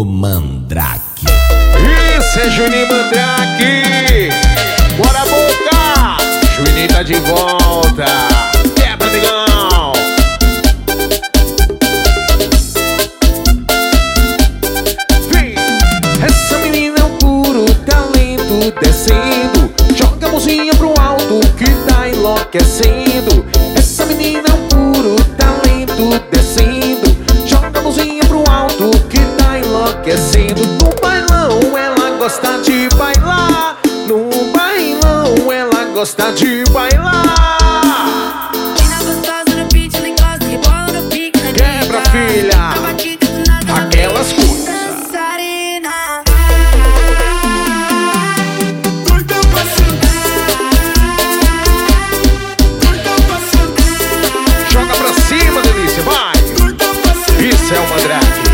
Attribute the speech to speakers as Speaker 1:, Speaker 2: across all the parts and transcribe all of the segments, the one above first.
Speaker 1: o Mandrake.
Speaker 2: Isso é Juninho Mandrake. Bora boca, Juninho tá de volta. Quebra, amigão. Vem. Essa menina é um puro talento descendo. Joga a mãozinha pro alto que tá enlouquecendo. Essa menina é um puro talento descendo. Joga a mãozinha pro alto que tá enlouquecendo. No bailão ela gosta de bailar. No bailão ela gosta de bailar. Quebra, filha. Aquelas coisas. Joga pra cima, delícia, vai. Isso é o Mandrake.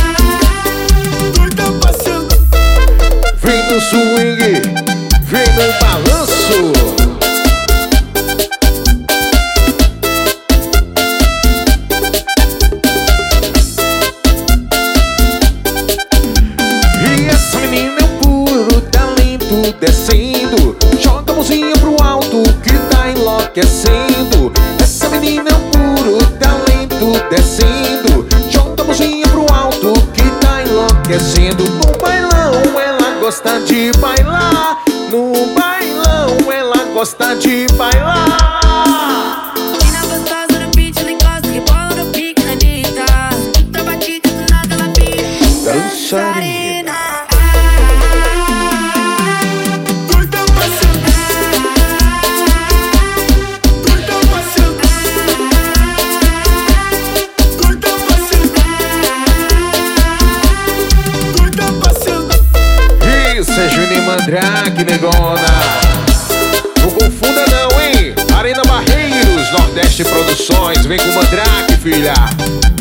Speaker 2: Vem no swing, vem no balanço. E essa menina é um puro talento descendo. Joga a mãozinha pro alto que tá enlouquecendo. Essa menina é um puro talento descendo. Joga a mãozinha pro alto que tá enlouquecendo. No bailão ela gosta de bailar. No bailão ela gosta de bailar. Dançarina. Isso é Juninho Mandrake, negona. Não confunda não, hein? Arena Barreiros, Nordeste Produções. Vem com o Mandrake, filha.